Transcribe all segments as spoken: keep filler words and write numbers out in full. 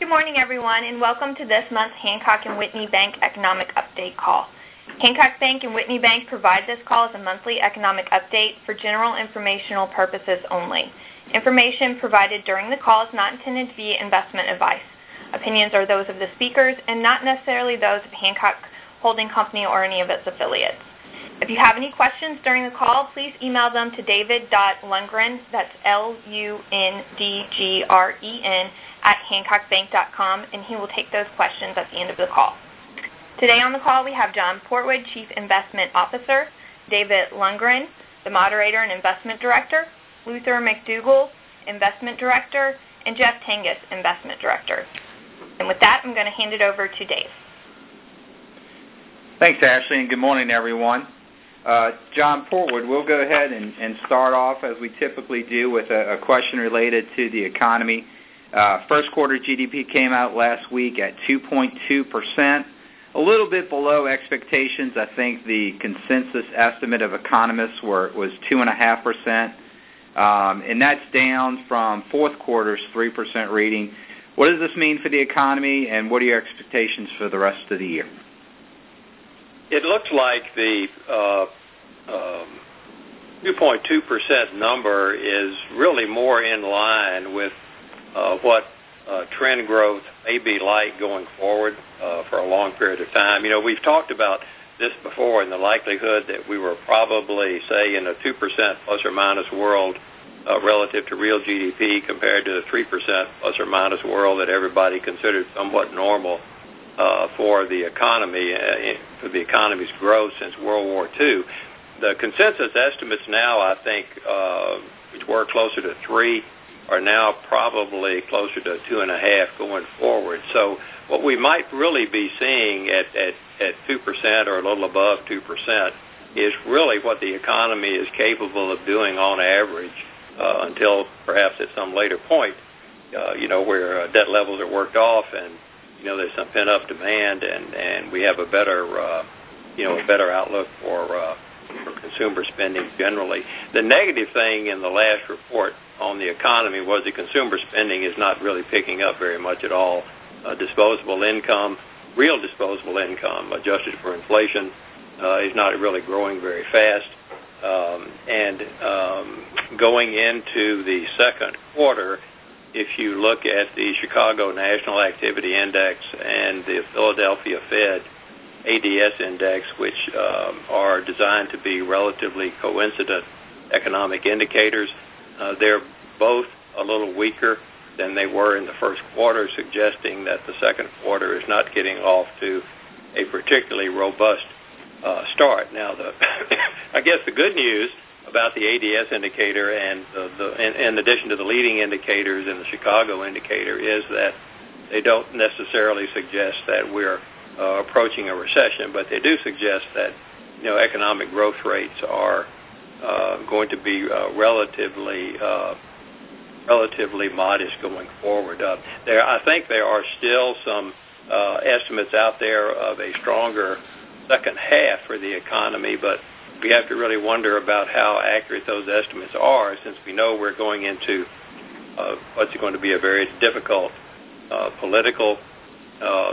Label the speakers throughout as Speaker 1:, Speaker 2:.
Speaker 1: Good morning, everyone, and welcome to this month's Hancock and Whitney Bank Economic Update call. Hancock Bank and Whitney Bank provide this call as a monthly economic update for general informational purposes only. Information provided during the call is not intended to be investment advice. Opinions are those of the speakers and not necessarily those of Hancock Holding Company or any of its affiliates. If you have any questions during the call, please email them to david dot lundgren, that's L U N D G R E N, at hancock bank dot com, and he will take those questions at the end of the call. Today on the call, we have John Portwood, Chief Investment Officer, David Lundgren, the Moderator and Investment Director, Luther McDougall, Investment Director, and Jeff Tengus, Investment Director. And with that, I'm going to hand it over to Dave.
Speaker 2: Thanks, Ashley, and good morning, everyone. Uh, John Portwood, we'll go ahead and, and start off, as we typically do, with a, a question related to the economy. Uh, first quarter G D P came out last week at two point two percent, a little bit below expectations. I think the consensus estimate of economists were, was two point five percent, um, and that's down from fourth quarter's three percent reading. What does this mean for the economy, and what are your expectations for the rest of the year?
Speaker 3: It looks like the uh, um, two point two percent number is really more in line with uh, what uh, trend growth may be like going forward uh, for a long period of time. You know, we've talked about this before, and the likelihood that we were probably, say, in a two percent plus or minus world uh, relative to real G D P compared to the three percent plus or minus world that everybody considered somewhat normal Uh, for the economy, uh, for the economy's growth since World War Two. The consensus estimates now, I think, uh, which were closer to three, are now probably closer to two and a half going forward. So what we might really be seeing at, at, at two percent or a little above two percent is really what the economy is capable of doing on average uh, until perhaps at some later point, uh, you know, where uh, debt levels are worked off and you know, there's some pent-up demand, and, and we have a better, uh, you know, a better outlook for, uh, for consumer spending generally. The negative thing in the last report on the economy was that consumer spending is not really picking up very much at all. Uh, disposable income, real disposable income, adjusted for inflation, uh, is not really growing very fast. Um, and um, going into the second quarter, if you look at the Chicago National Activity Index and the Philadelphia Fed A D S Index, which um, are designed to be relatively coincident economic indicators, uh, they're both a little weaker than they were in the first quarter, suggesting that the second quarter is not getting off to a particularly robust uh, start. Now, the I guess the good news about the A D S indicator and the, the in, in addition to the leading indicators in the Chicago indicator is that they don't necessarily suggest that we're uh, approaching a recession, but they do suggest that you know economic growth rates are uh, going to be uh, relatively uh, relatively modest going forward. Uh, there, I think there are still some uh, estimates out there of a stronger second half for the economy, but we have to really wonder about how accurate those estimates are, since we know we're going into uh, what's going to be a very difficult uh, political uh,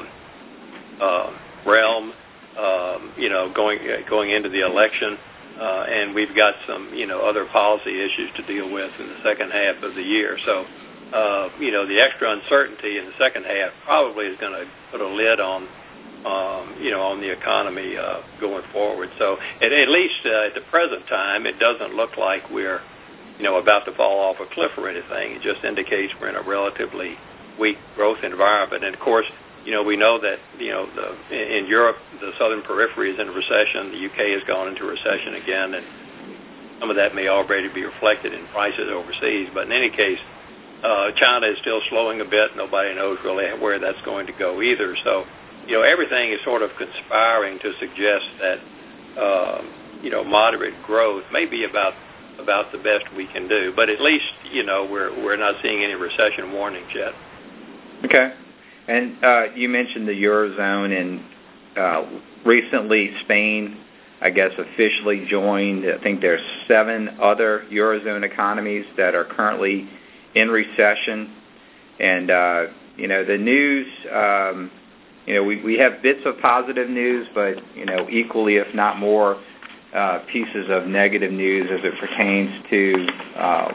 Speaker 3: uh, realm, um, you know, going going into the election, uh, and we've got some, you know, other policy issues to deal with in the second half of the year. So, uh, you know, the extra uncertainty in the second half probably is going to put a lid on Um, you know, on the economy uh, going forward. So at, at least uh, at the present time, it doesn't look like we're, you know, about to fall off a cliff or anything. It just indicates we're in a relatively weak growth environment. And, of course, you know, we know that, you know, the, in Europe, the southern periphery is in a recession. The U K has gone into recession again, and some of that may already be reflected in prices overseas. But in any case, uh, China is still slowing a bit. Nobody knows really where that's going to go either. So, you know, everything is sort of conspiring to suggest that, um, you know, moderate growth may be about about the best we can do. But at least, you know, we're we're not seeing any recession warnings yet.
Speaker 2: Okay. And uh, you mentioned the Eurozone, and uh, recently Spain, I guess, officially joined. I think there's seven other Eurozone economies that are currently in recession. And uh, you know, the news, um, you know, we, we have bits of positive news, but, you know, equally, if not more, uh, pieces of negative news as it pertains to uh,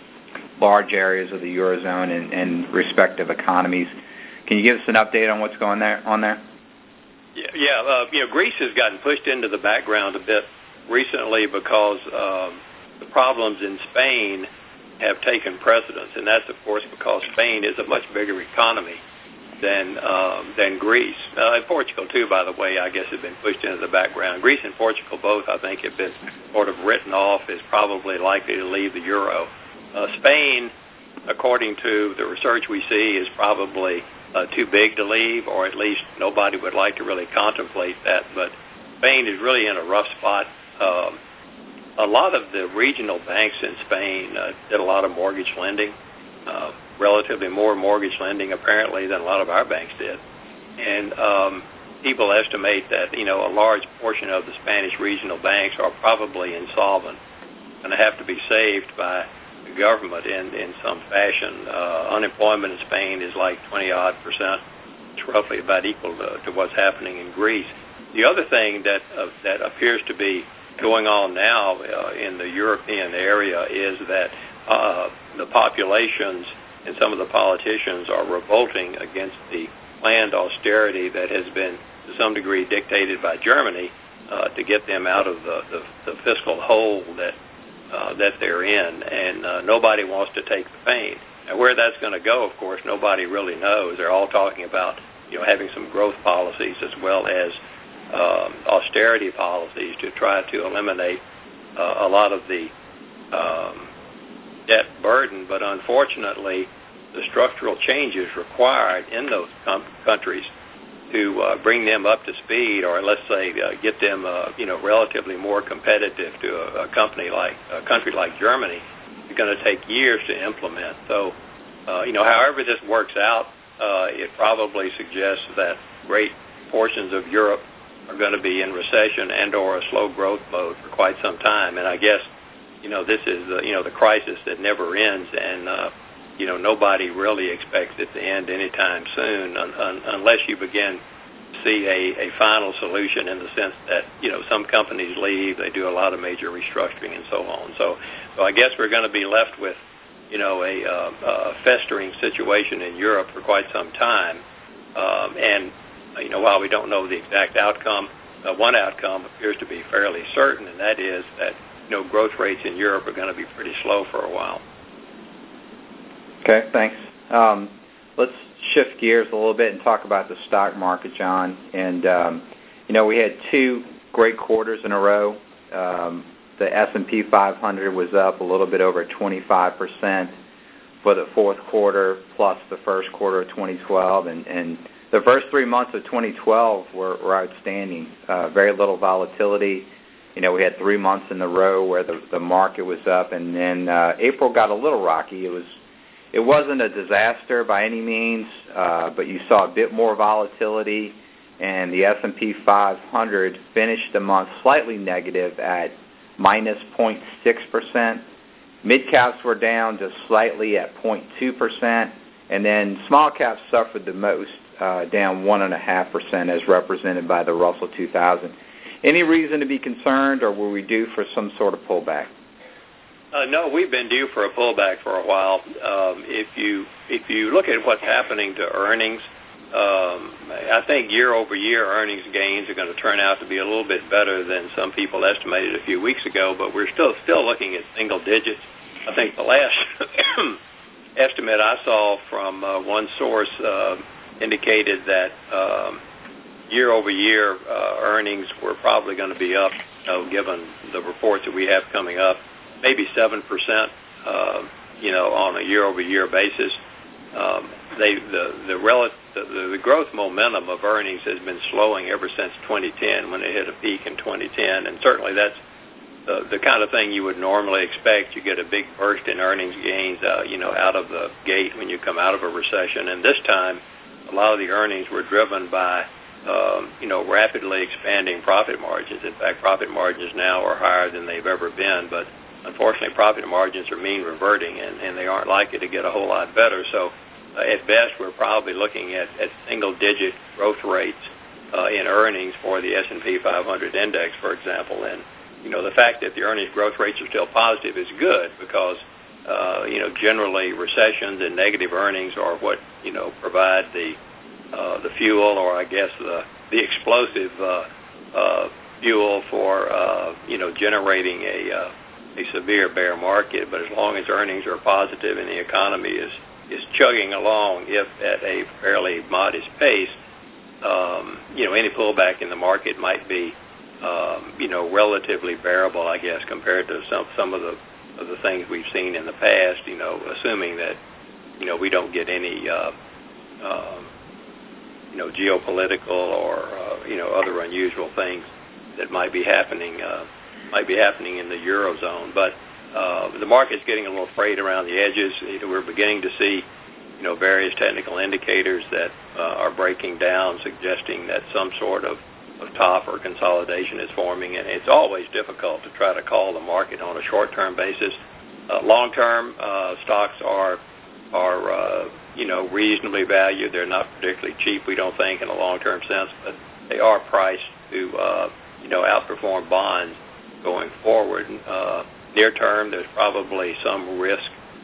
Speaker 2: large areas of the Eurozone and, and respective economies. Can you give us an update on what's going there on there?
Speaker 3: Yeah, yeah uh, you know, Greece has gotten pushed into the background a bit recently because um, the problems in Spain have taken precedence, and that's, of course, because Spain is a much bigger economy than um, than Greece. Uh, and Portugal, too, by the way, I guess has been pushed into the background. Greece and Portugal both, I think, have been sort of written off as probably likely to leave the euro. Uh, Spain, according to the research we see, is probably uh, too big to leave, or at least nobody would like to really contemplate that. But Spain is really in a rough spot. Um, a lot of the regional banks in Spain uh, did a lot of mortgage lending, uh, relatively more mortgage lending apparently than a lot of our banks did. And um, people estimate that, you know, a large portion of the Spanish regional banks are probably insolvent and have to be saved by the government in, in some fashion. Uh, unemployment in Spain is like twenty-odd percent. It's roughly about equal to, to what's happening in Greece. The other thing that uh, that appears to be going on now uh, in the European area is that uh, the populations and some of the politicians are revolting against the planned austerity that has been to some degree dictated by Germany uh, to get them out of the, the, the fiscal hole that uh, that they're in, and uh, nobody wants to take the pain. Now, where that's going to go, of course, nobody really knows. They're all talking about, you know, having some growth policies as well as Um, austerity policies to try to eliminate uh, a lot of the um, debt burden, but unfortunately the structural changes required in those com- countries to uh, bring them up to speed, or let's say uh, get them uh, you know, relatively more competitive to a, a company like a country like Germany, is going to take years to implement. So uh, you know, however this works out, uh, it probably suggests that great portions of Europe are going to be in recession and or a slow growth mode for quite some time. And I guess, you know, this is, uh, you know, the crisis that never ends, and, uh, you know, nobody really expects it to end anytime soon un- un- unless you begin to see a, a final solution in the sense that, you know, some companies leave, they do a lot of major restructuring and so on. So, so I guess we're going to be left with, you know, a, uh, a festering situation in Europe for quite some time. Um, and You know, while we don't know the exact outcome, uh, one outcome appears to be fairly certain, and that is that, you know, growth rates in Europe are going to be pretty slow for a while.
Speaker 2: Okay, thanks. Um, let's shift gears a little bit and talk about the stock market, John. And, um, you know, we had two great quarters in a row. Um, the S and P five hundred was up a little bit over twenty-five percent for the fourth quarter plus the first quarter of twenty twelve, and, and the first three months of twenty twelve were, were outstanding. Uh, very little volatility. You know, we had three months in a row where the, the market was up, and then uh, April got a little rocky. It was, it wasn't a disaster by any means, uh, but you saw a bit more volatility, and the S and P five hundred finished the month slightly negative at minus zero point six percent. Mid caps were down just slightly at zero point two percent, and then small caps suffered the most. Uh, down one and a half percent, as represented by the Russell two thousand. Any reason to be concerned, or were we due for some sort of pullback?
Speaker 3: Uh, no, we've been due for a pullback for a while. Um, if you if you look at what's happening to earnings, um, I think year over year earnings gains are going to turn out to be a little bit better than some people estimated a few weeks ago. But we're still still looking at single digits. I think the last estimate I saw from uh, one source Uh, indicated that um, year-over-year uh, earnings were probably going to be up, you know, given the reports that we have coming up, maybe seven percent, uh, you know, on a year-over-year basis. Um, they, the, the, rel- the, the growth momentum of earnings has been slowing ever since twenty ten, when it hit a peak in twenty ten, and certainly that's the, the kind of thing you would normally expect. You get a big burst in earnings gains, uh, you know, out of the gate when you come out of a recession, and this time a lot of the earnings were driven by, um, you know, rapidly expanding profit margins. In fact, profit margins now are higher than they've ever been, but unfortunately profit margins are mean reverting, and, and they aren't likely to get a whole lot better. So uh, at best, we're probably looking at, at single-digit growth rates uh, in earnings for the S and P five hundred index, for example. And, you know, the fact that the earnings growth rates are still positive is good because, uh, you know, generally recessions and negative earnings are what, you know, provide the uh, the fuel or, I guess, the, the explosive uh, uh, fuel for, uh, you know, generating a, uh, a severe bear market. But as long as earnings are positive and the economy is, is chugging along, if at a fairly modest pace, um, you know, any pullback in the market might be, um, you know, relatively bearable, I guess, compared to some, some of the of the things we've seen in the past, you know, assuming that, you know, we don't get any, uh, um, you know, geopolitical or, uh, you know, other unusual things that might be happening, uh, might be happening in the Eurozone. But uh, the market's getting a little frayed around the edges. We're beginning to see, you know, various technical indicators that uh, are breaking down, suggesting that some sort of, of top or consolidation is forming. And it's always difficult to try to call the market on a short-term basis. Uh, long-term, uh, stocks are are, uh, you know, reasonably valued. They're not particularly cheap, we don't think, in a long-term sense, but they are priced to, uh, you know, outperform bonds going forward. Uh, near-term, there's probably some risk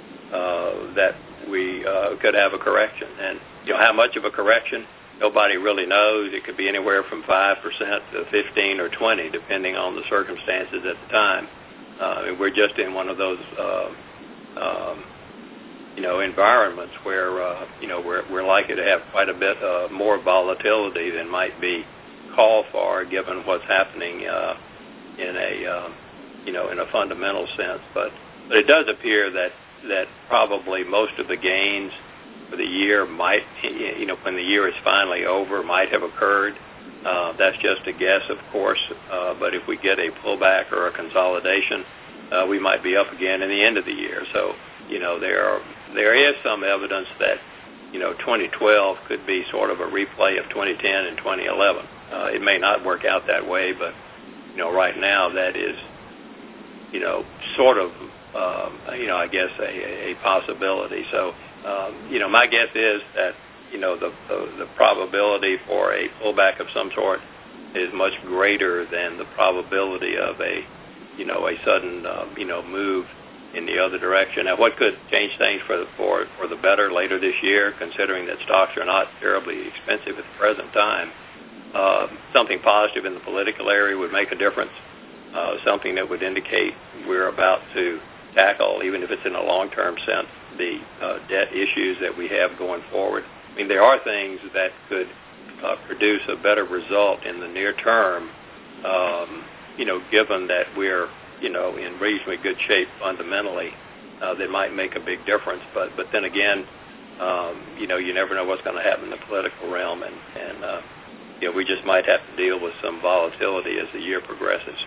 Speaker 3: uh, that we uh, could have a correction. And, you know, how much of a correction, nobody really knows. It could be anywhere from five percent to fifteen or twenty, depending on the circumstances at the time. Uh, we're just in one of those uh, um, you know, environments where, uh, you know, we're, we're likely to have quite a bit uh, more volatility than might be called for, given what's happening uh, in a, uh, you know, in a fundamental sense. But, but it does appear that, that probably most of the gains for the year might, you know, when the year is finally over, might have occurred. Uh, that's just a guess, of course, uh, but if we get a pullback or a consolidation, uh, we might be up again in the end of the year. So, you know, there are, there is some evidence that, you know, twenty twelve could be sort of a replay of twenty ten and twenty eleven. Uh, it may not work out that way, but, you know, right now that is, you know, sort of, um, you know, I guess a, a possibility. So, um, you know, my guess is that, you know, the, the, the probability for a pullback of some sort is much greater than the probability of a, you know, a sudden, uh, you know, move in the other direction. Now, what could change things for the, for, for the better later this year, considering that stocks are not terribly expensive at the present time? Uh, something positive in the political area would make a difference, uh, something that would indicate we're about to tackle, even if it's in a long-term sense, the uh, debt issues that we have going forward. I mean, there are things that could uh, produce a better result in the near term, um, you know, given that we're, you know, in reasonably good shape fundamentally, uh, that might make a big difference. But but then again, um, you know, you never know what's going to happen in the political realm, and, and uh, you know, we just might have to deal with some volatility as the year progresses.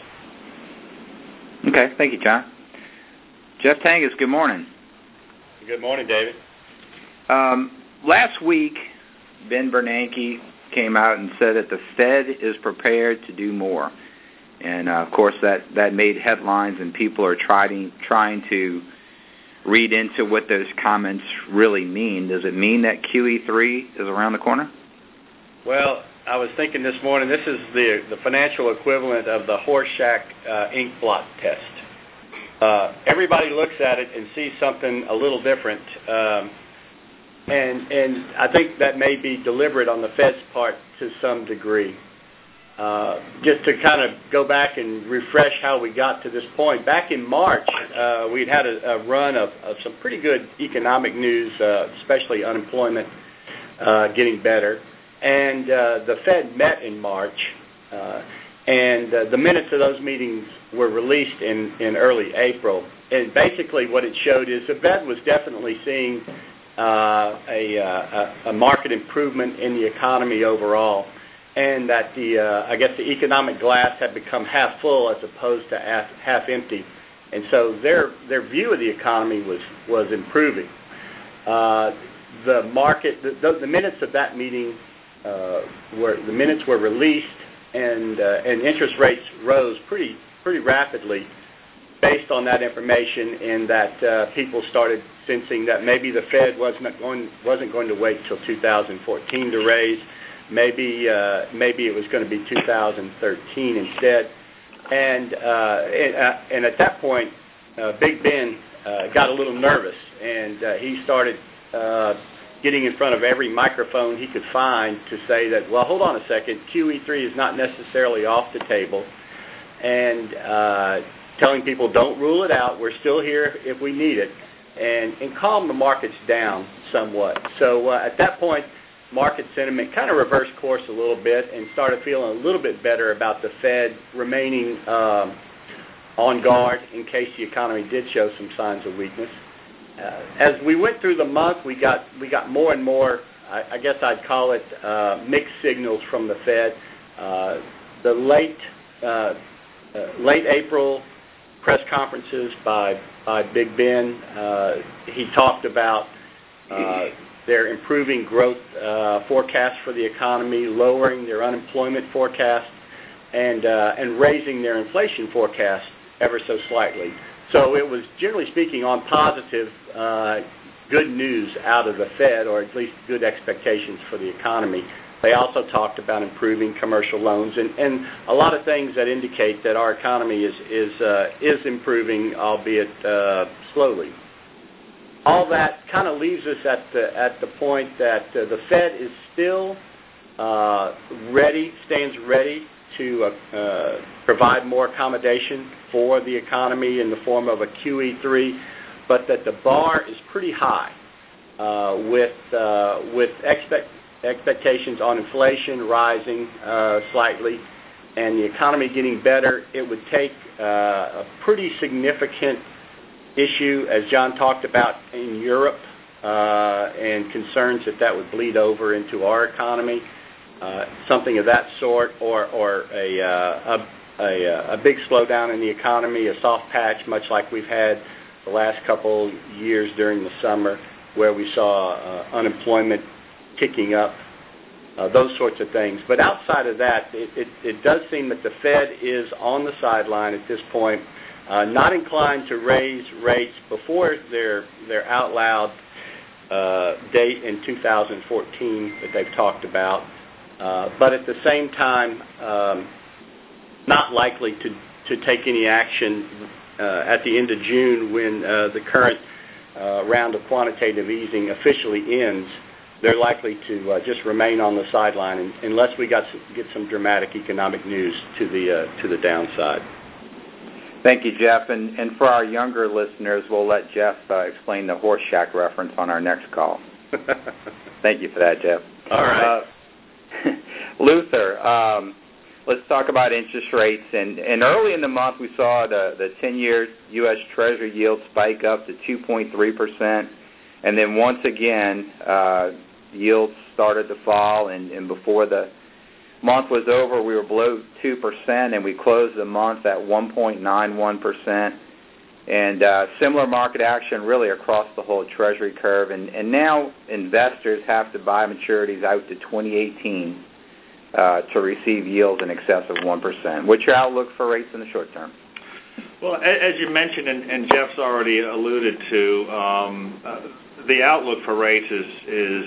Speaker 2: Okay, thank you, John. Jeff Tangus, good morning.
Speaker 4: Good morning, David.
Speaker 2: Um, last week, Ben Bernanke came out and said that the Fed is prepared to do more. And, uh, of course, that, that made headlines, and people are trying trying to read into what those comments really mean. Does it mean that Q E three is around the corner?
Speaker 4: Well, I was thinking this morning, this is the, the financial equivalent of the Horseshack uh, ink blot test. Uh, everybody looks at it and sees something a little different, um, and and I think that may be deliberate on the Fed's part to some degree. Uh, just to kind of go back and refresh how we got to this point. Back in March, uh, we'd had a, a run of, of some pretty good economic news, uh, especially unemployment uh, getting better. And uh, the Fed met in March, uh, and uh, the minutes of those meetings were released in, in early April. And basically what it showed is the Fed was definitely seeing uh, a, a, a market improvement in the economy overall, and that the, uh, I guess the economic glass had become half full as opposed to half, half empty. And so their their view of the economy was, was improving. Uh, the market, the, the, the minutes of that meeting, uh, were the minutes were released, and uh, and interest rates rose pretty pretty rapidly based on that information, and that uh, people started sensing that maybe the Fed wasn't going wasn't going to wait till two thousand fourteen to raise. Maybe uh, maybe it was going to be two thousand thirteen instead. And uh, and, uh, and at that point, uh, Big Ben uh, got a little nervous, and uh, he started uh, getting in front of every microphone he could find to say that, well, hold on a second, Q E three is not necessarily off the table, and uh, telling people don't rule it out. We're still here if we need it, and, and calm the markets down somewhat. So uh, at that point, market sentiment kind of reversed course a little bit and started feeling a little bit better about the Fed remaining um, on guard in case the economy did show some signs of weakness. Uh, as we went through the month, we got we got more and more, I, I guess I'd call it uh, mixed signals from the Fed. Uh, the late uh, uh, late April press conferences by by Big Ben, uh, he talked about uh, their improving growth uh, forecast for the economy, lowering their unemployment forecast, and uh, and raising their inflation forecast ever so slightly. So it was, generally speaking, on positive, uh, good news out of the Fed, or at least good expectations for the economy. They also talked about improving commercial loans and, and a lot of things that indicate that our economy is is uh, is improving, albeit uh, slowly. All that kind of leaves us at the at the point that uh, the Fed is still uh, ready, stands ready to uh, uh, provide more accommodation for the economy in the form of a Q E three, but that the bar is pretty high uh, with uh, with expect, expectations on inflation rising uh, slightly and the economy getting better. It would take uh, a pretty significant issue, as John talked about, in Europe, uh, and concerns that that would bleed over into our economy, uh, something of that sort, or or a, uh, a, a a big slowdown in the economy, a soft patch, much like we've had the last couple years during the summer, where we saw uh, unemployment ticking up, uh, those sorts of things. But outside of that, it, it, it does seem that the Fed is on the sideline at this point, Uh, not inclined to raise rates before their their out loud uh, date in two thousand fourteen that they've talked about, uh, but at the same time, um, not likely to, to take any action uh, at the end of June when uh, the current uh, round of quantitative easing officially ends. They're likely to uh, just remain on the sideline and, unless we got some, get some dramatic economic news to the uh, to the downside.
Speaker 2: Thank you, Jeff. And, and for our younger listeners, we'll let Jeff uh, explain the horse shack reference on our next call. Thank you for that, Jeff.
Speaker 4: All right.
Speaker 2: Uh, Luther, um, let's talk about interest rates. And, and early in the month, we saw the, the ten-year U S Treasury yield spike up to two point three percent. And then once again, uh, yields started to fall. And, and before the month was over, we were below two percent, and we closed the month at one point nine one percent. And uh, similar market action really across the whole Treasury curve. And, and now investors have to buy maturities out to twenty eighteen uh, to receive yields in excess of one percent. What's your outlook for rates in the short term?
Speaker 5: Well, as you mentioned, and, and Jeff's already alluded to, um, uh, the outlook for rates is is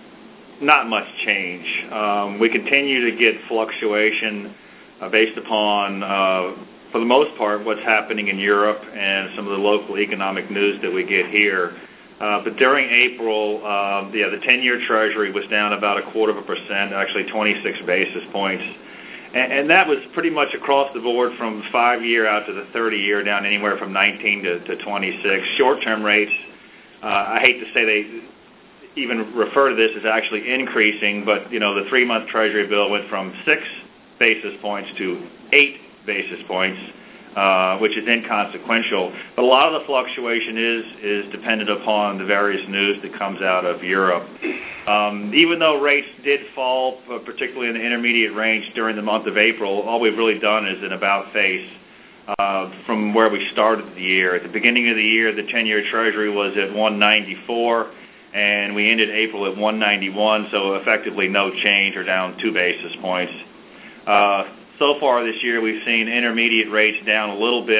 Speaker 5: not much change. Um, we continue to get fluctuation uh, based upon, uh, for the most part, what's happening in Europe and some of the local economic news that we get here. Uh, but during April, uh, yeah, the ten-year Treasury was down about a quarter of a percent, actually twenty-six basis points. And, and that was pretty much across the board from five-year out to the thirty-year, down anywhere from nineteen to, to twenty-six. Short-term rates, uh, I hate to say they even refer to this as actually increasing, but, you know, the three-month Treasury bill went from six basis points to eight basis points, uh, which is inconsequential. But a lot of the fluctuation is is dependent upon the various news that comes out of Europe. Um, even though rates did fall, uh, particularly in the intermediate range during the month of April, all we've really done is an about-face uh, from where we started the year. At the beginning of the year, the ten-year Treasury was at one ninety-four, and we ended April at one ninety-one, so effectively no change, or down two basis points. Uh, so far this year, we've seen intermediate rates down a little bit. The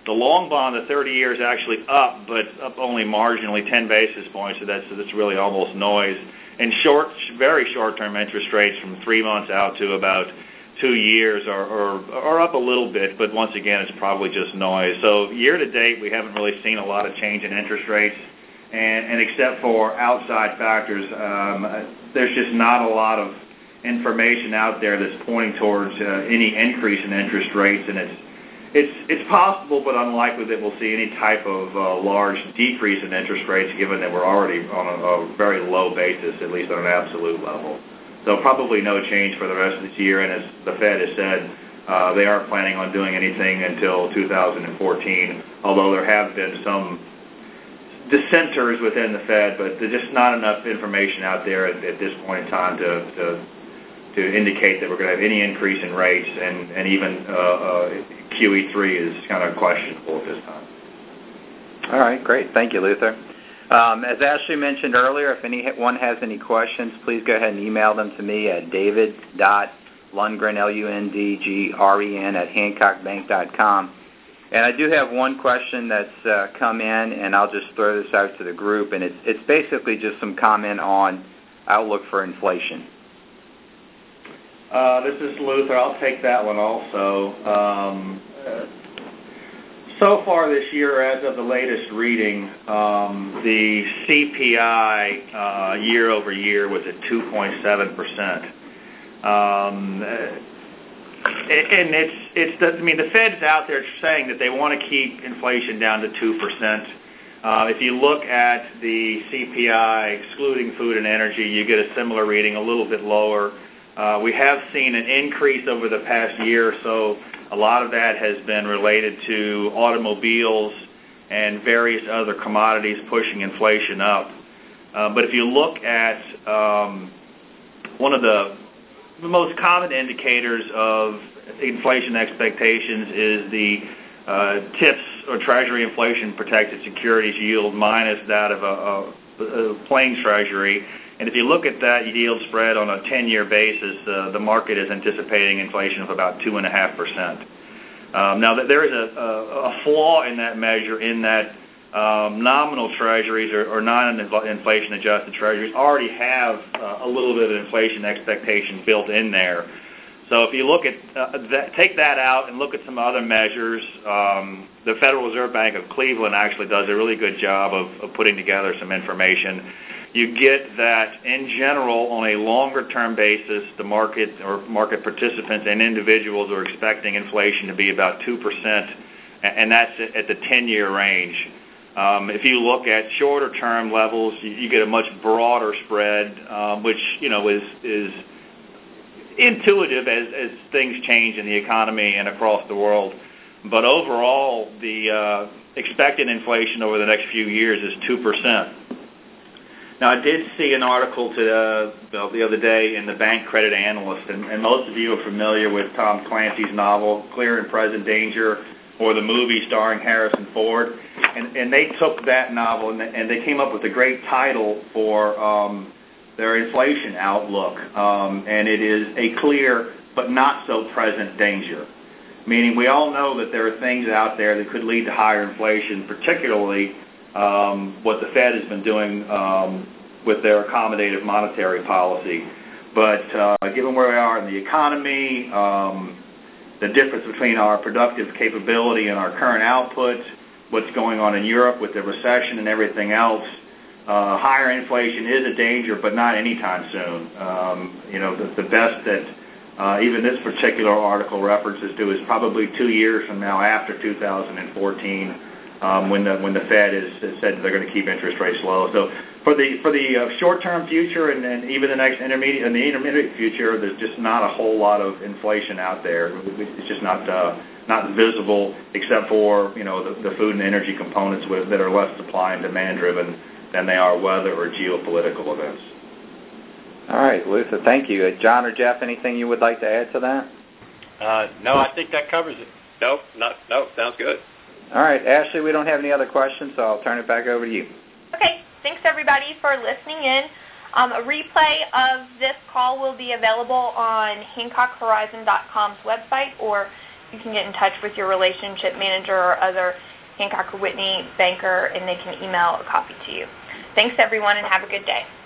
Speaker 5: The long bond, the thirty year, is actually up, but up only marginally, ten basis points. So that's that's really almost noise. And short, very short-term interest rates from three months out to about two years are, are, are up a little bit, but once again, it's probably just noise. So year to date, we haven't really seen a lot of change in interest rates, and, and except for outside factors, um, there's just not a lot of information out there that's pointing towards uh, any increase in interest rates, and it's it's it's possible, but unlikely that we'll see any type of uh, large decrease in interest rates, given that we're already on a, a very low basis, at least on an absolute level. So probably no change for the rest of this year, and as the Fed has said, uh, they aren't planning on doing anything until two thousand fourteen, although there have been some dissenters within the Fed, but there's just not enough information out there at, at this point in time to, to to indicate that we're going to have any increase in rates, and, and even uh, uh, Q E three is kind of questionable at this time.
Speaker 2: All right, great. Thank you, Luther. Um, as Ashley mentioned earlier, if anyone has any questions, please go ahead and email them to me at david.lundgren, L U N D G R E N, at hancock bank dot com. And I do have one question that's uh, come in, and I'll just throw this out to the group, and it's, it's basically just some comment on outlook for inflation.
Speaker 5: Uh, this is Luther. I'll take that one also. Um, uh, so far this year, as of the latest reading, um, the C P I uh, year over year was at two point seven percent. Um, and it's, it's the, I mean, the Fed's out there saying that they want to keep inflation down to two percent. Uh, if you look at the C P I, excluding food and energy, you get a similar reading, a little bit lower. Uh, we have seen an increase over the past year or so. A lot of that has been related to automobiles and various other commodities pushing inflation up. Uh, but if you look at um, one of the, the most common indicators of inflation expectations is the uh, TIPS, or Treasury Inflation Protected Securities yield, minus that of a, a, a plain Treasury. And if you look at that yield spread on a ten year basis, uh, the market is anticipating inflation of about two point five percent. Um, now, there is a, a, a flaw in that measure, in that um, nominal treasuries, or, or non-inflation adjusted treasuries, already have uh, a little bit of inflation expectation built in there. So if you look at uh, that, take that out and look at some other measures, um, the Federal Reserve Bank of Cleveland actually does a really good job of, of putting together some information. You get that, in general, on a longer-term basis, the market or market participants and individuals are expecting inflation to be about two percent, and that's at the ten year range. Um, if you look at shorter-term levels, you, you get a much broader spread, um, which, you know, is is intuitive as, as things change in the economy and across the world. But overall, the uh, expected inflation over the next few years is two percent. Now, I did see an article to, uh, the other day in the Bank Credit Analyst, and, and most of you are familiar with Tom Clancy's novel, Clear and Present Danger, or the movie starring Harrison Ford. And, and they took that novel, and they, and they came up with a great title for um, their inflation outlook, um, and it is A Clear But Not So Present Danger, meaning we all know that there are things out there that could lead to higher inflation, particularly Um, what the Fed has been doing um, with their accommodative monetary policy. But uh, given where we are in the economy, um, the difference between our productive capability and our current output, what's going on in Europe with the recession and everything else, uh, higher inflation is a danger, but not anytime soon. Um, you know, the, the best that uh, even this particular article references to is probably two years from now, after two thousand fourteen. Um, when the when the Fed is, is said they're going to keep interest rates low. So for the for the uh, short-term future, and, and even the next intermediate and the intermediate future, there's just not a whole lot of inflation out there. It's just not uh, not visible, except for, you know, the, the food and energy components with, that are less supply and demand driven than they are weather or geopolitical events.
Speaker 2: All right, Luther, thank you. Uh, John or Jeff, anything you would like to add to that?
Speaker 4: Uh, no, I think that covers it.
Speaker 3: Nope, not no. Sounds good.
Speaker 2: All right, Ashley, we don't have any other questions, so I'll turn it back over to you.
Speaker 1: Okay, thanks everybody for listening in. Um, a replay of this call will be available on Hancock Horizon dot com's website, or you can get in touch with your relationship manager or other Hancock or Whitney banker, and they can email a copy to you. Thanks, everyone, and have a good day.